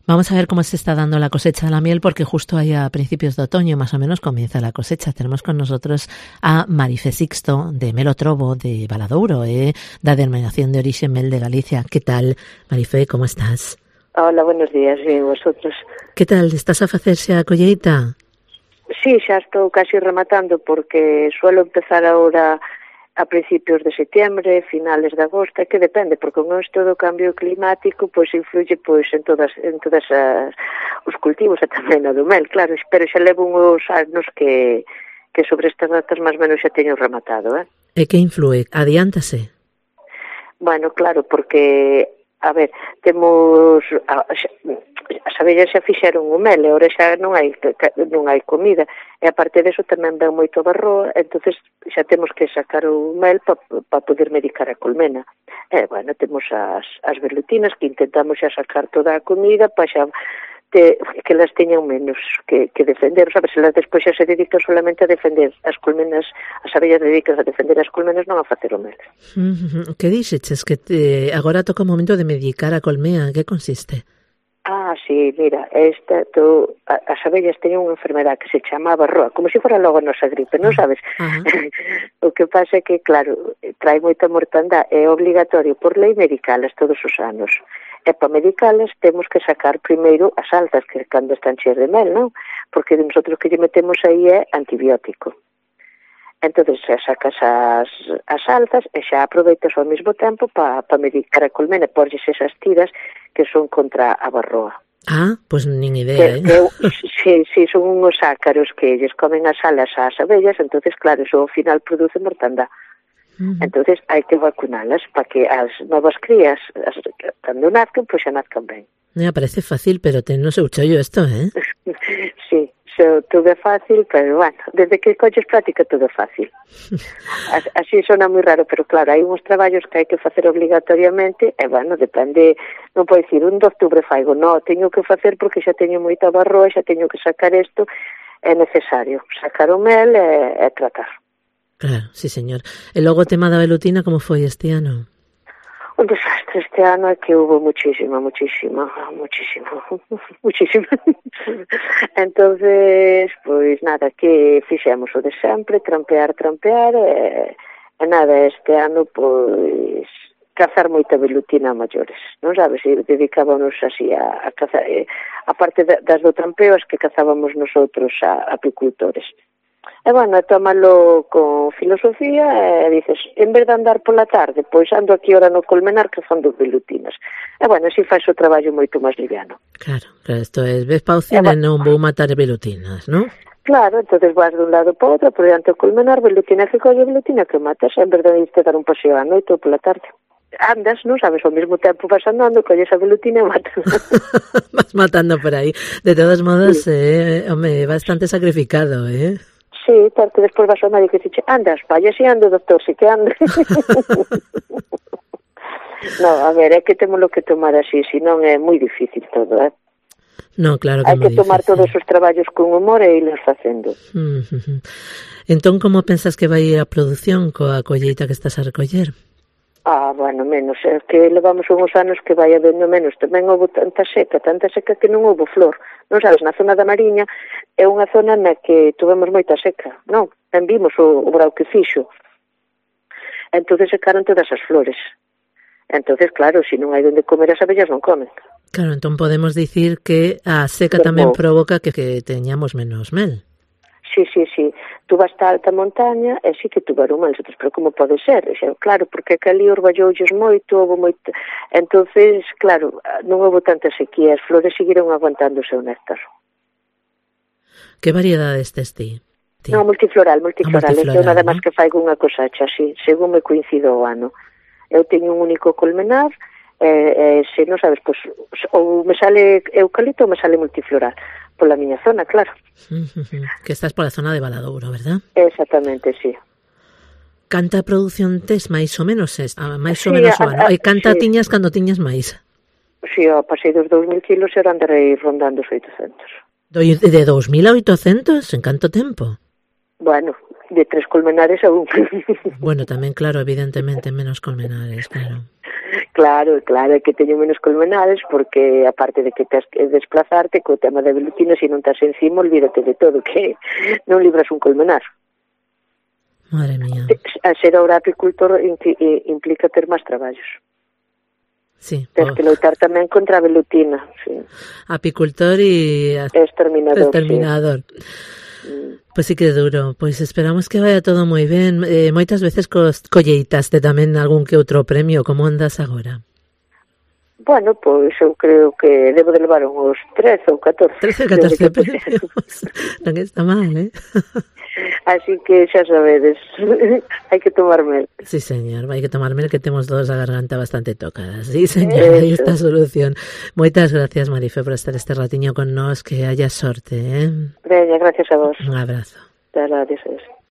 Vamos a ver cómo se está dando la cosecha de la miel, porque justo ahí a principios de otoño más o menos comienza la cosecha. Tenemos con nosotros a Marife Sixto de Melotrobo de Valadouro, da Denominación de Orixe Mel de Galicia. ¿Qué tal, Marife? ¿Cómo estás? Hola, buenos días, bien, vosotros. Que tal? Estás a facerse a colleita? Sí, xa estou casi rematando porque suelo empezar ahora a principios de setembro, finales de agosto, que depende, porque con isto do cambio climático pois influye pois en todas os cultivos e tamén no do mel, claro, pero xa levo uns anos que sobre estas datas máis ou menos xa teño rematado, E que influe? Adiántase? Bueno, claro, porque a ver, temos as abellas xa fixeron o mel e agora xa non hai comida e aparte deso tamén ven moito barro, entonces xa temos que sacar o mel para poder medicar a colmena. E, bueno, temos as velutinas que intentamos xa sacar toda a comida para xa que las teñan menos que defender, sabes, elas despois xa se dedican solamente a defender as colmenas, as abellas dedican a defender as colmenas, non a facer o mel. Que dixeches? Que agora toca o momento de medicar a colmea, que consiste? Sí, mira, as abellas teñen unha enfermedad que se chama varroa, como se fora logo a nosa gripe, non sabes? O que pasa é que, claro, trae moita mortandad, é obligatorio por lei medicalas todos os anos. E para medicalas temos que sacar primeiro as altas, que cando están cheas de mel, non? Porque nosotros que lle metemos aí é antibiótico. Entón, xa sacas as altas e xa aproveitas ao mesmo tempo para medicar a colmena, porlles esas tiras que son contra a varroa. Pois nin idea, Sí, son unhos ácaros que lles comen as alas ás abellas, entonces claro, eso ao final produce mortandad. Entonces hai que vacunalas para que as novas crías, cando nazcan, pois xa nazcan ben. Parece fácil, pero ten no seu chollo isto, Sí, todo é fácil, pero bueno, desde que colles práctica todo é fácil. Así sona moi raro, pero claro, hai uns traballos que hai que facer obligatoriamente, e bueno, depende, non pode dicir, 1 de outubro faigo, non, teño que facer porque xa teño moita barroa, xa teño que sacar isto, é necesario sacar o mel e tratar. Claro, sí, señor. E logo o tema da velutina, como foi este ano? Un desastre este ano, é que hubo muchísima. Entonces, pois nada, que fixemos o de sempre, trampear, e nada, este ano, pois, cazar moita velutina a maiores, non sabes, e dedicábamos así a cazar, a parte das do trampeo, as que cazábamos nosotros a apicultores. E, bueno, tómalo con filosofía e dices, en vez de andar pola tarde, pois ando aquí ahora no colmenar cazando velutinas. E, bueno, así faz o traballo moito máis liviano. Claro, isto é, ves pa o cine e non vou matar velutinas, non? Claro, entonces vas de un lado para outro, por diante o colmenar, velutina que colle, velutina que matas, en vez de irte dar un paseo a noite ou pola tarde. Andas, non sabes, ao mesmo tempo vas andando, colles a velutina e matas. Vas matando por aí. De todos modos, home, bastante sacrificado, Sí, porque despois vas ao médico e dixe, andas, vaya si ando, doctor, si que ando. No, a ver, é que témolo que tomar así, senón é moi difícil todo, No, claro que hai que tomar todos os traballos con humor e irlos facendo. Entón, como pensas que vai ir a produción coa colleita que estás a recoller? Bueno, menos, é que levamos uns anos que vai habendo menos, tamén houve tanta seca que non houve flor, non sabes, na zona da Mariña é unha zona na que tuvemos moita seca, non, ben vimos o brao que fixo, entonces secaron todas as flores, entonces claro, se non hai onde comer as abellas non comen. Claro, entón podemos dicir que a seca tamén provoca que teñamos menos mel. Sí. Tú vas a alta montaña e sí que tuvaron mel, pero como pode ser? Claro, porque que ali orballoulles moito, houve moito... Entonces, claro, non houve tanta sequía, as flores seguiron aguantando o seu néctar. Que variedades tes ti? Non, multifloral. Eu nada máis que faigo unha cosecha, así, según me coincido o ano. Eu teño un único colmenar, se non sabes, pois, ou me sale eucalipto ou me sale multifloral. Pola miña zona, claro. Que estás pola zona de Valadouro, verdad? Exactamente, sí. Canta produción tes máis ou menos máis ou menos o ano? E canta tiñas cando tiñas máis? Si, pasei dos 2.000 kilos e ahora andarei rondando os 800. De 2.000 a 800? En canto tempo? Bueno, de 3 colmenares a un. Bueno, tamén, claro, evidentemente, menos colmenares, claro. Claro, é que teño menos colmenares porque aparte de que tens que desplazarte co tema da velutina, se non estás encima, olvídate de todo, que non libras un colmenar. Madre mía. A ser ahora apicultor implica ter máis traballos. Sí. Tens que loitar tamén contra a velutina, sí. Apicultor e exterminador. Sí. Pois sí que é duro. Pois esperamos que vaya todo moi ben. Moitas veces colleitaste tamén algún que outro premio. Como andas agora? Bueno, pois eu creo que debo de levar uns 13 ou 14. 13 ou 14 premios. Non está mal, Así que xa sabedes, hai que tomar mel. Sí, señor, hai que tomar mel, que temos todos a garganta bastante tocada. Sí, señor, aí está a solución. Moitas gracias, Marife, por estar este ratiño con nós, que haya sorte, Veña, gracias a vos. Un abrazo. Gracias.